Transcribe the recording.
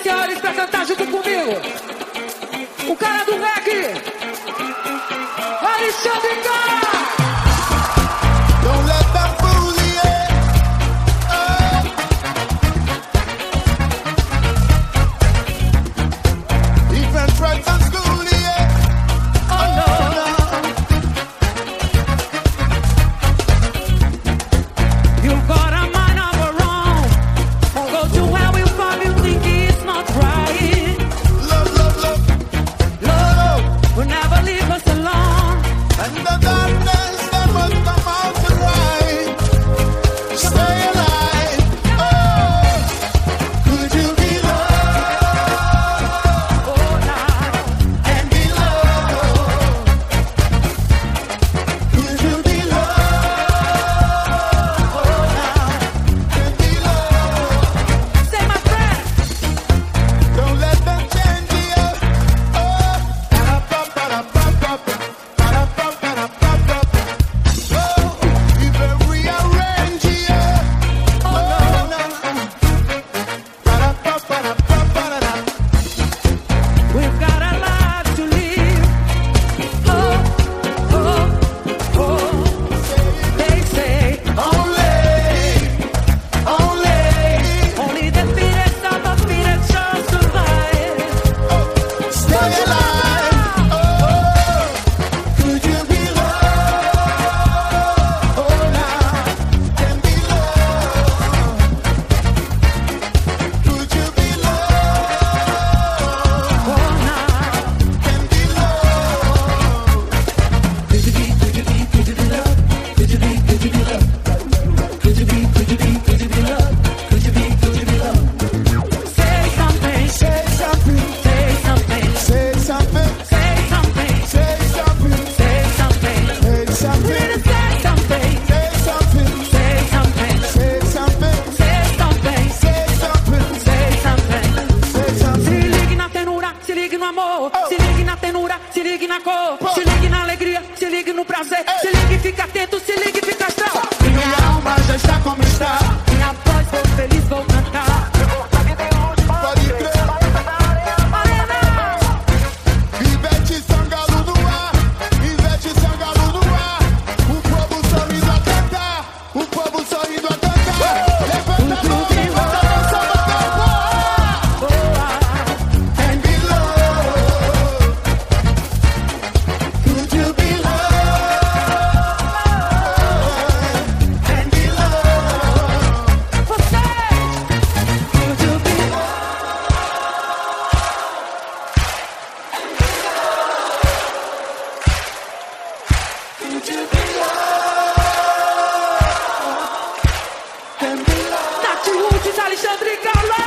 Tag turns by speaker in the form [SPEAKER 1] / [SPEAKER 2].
[SPEAKER 1] senhores, pra cantar junto comigo. O cara do reggae, Alexandre Cara.
[SPEAKER 2] Don't let them fool you. Even friends at school, yeah.
[SPEAKER 1] Oh no. You've got a mind of your own. Won't go to where we from, you think it's not right.
[SPEAKER 2] Love, love, love.
[SPEAKER 1] Love will never leave us alone.
[SPEAKER 2] And the darkness that must come out to light. Stay alive. Oh, could you be loved
[SPEAKER 1] Oh, now.
[SPEAKER 2] and be loved? Could you be loved
[SPEAKER 1] Oh, now.
[SPEAKER 2] and be loved?
[SPEAKER 1] Say, my friend.
[SPEAKER 2] Don't let them change you. Oh, ba-da-ba-ba-da-ba-ba. Ba-da-ba-ba-da-ba-ba. Oh, even rearrange you.
[SPEAKER 1] Oh, no.
[SPEAKER 2] Ba-da-ba-ba-da-ba-ba-da-da.
[SPEAKER 1] We've got a lot to live. Oh, oh, oh. They say only the fittest of the fittest shall survive.
[SPEAKER 2] stay alive. Oh, could you be loved? Oh, now can be loved. Could you be loved?
[SPEAKER 1] Oh, now.
[SPEAKER 2] Can be loved.
[SPEAKER 1] Could you be loved? Could you be loved? Could you be loved? Could you be loved? Could you be loved? Say something.
[SPEAKER 2] Say something.
[SPEAKER 1] Say something.
[SPEAKER 2] Say something.
[SPEAKER 1] Say something.
[SPEAKER 2] Say something.
[SPEAKER 1] Say something.
[SPEAKER 2] Say
[SPEAKER 1] We
[SPEAKER 2] something.
[SPEAKER 1] need to say something.
[SPEAKER 2] Say something.
[SPEAKER 1] Say something.
[SPEAKER 2] Say something.
[SPEAKER 1] Say something.
[SPEAKER 2] Say something.
[SPEAKER 1] Say something.
[SPEAKER 2] Say
[SPEAKER 1] Se
[SPEAKER 2] something.
[SPEAKER 1] ligue na tenura, se ligue no amor. Se ligue na tenura, se ligue na cor. Se ligue na alegria, se ligue no prazer. Se ligue, fica atento, se ligue, fica astral.
[SPEAKER 2] Minha alma já está como está.
[SPEAKER 1] Minha voz, vou feliz, vou cantar.
[SPEAKER 2] Pode crer. Ivete Sangalo no ar. Ivete Sangalo no ar. O povo sorrindo a cantar. O povo sorrindo a cantar. Levanta a mão e bota a dança, bota a voar. And be loved. Could you be loved? And be loved.
[SPEAKER 1] Você, could you be Nath Roots, Alexandre Carlos.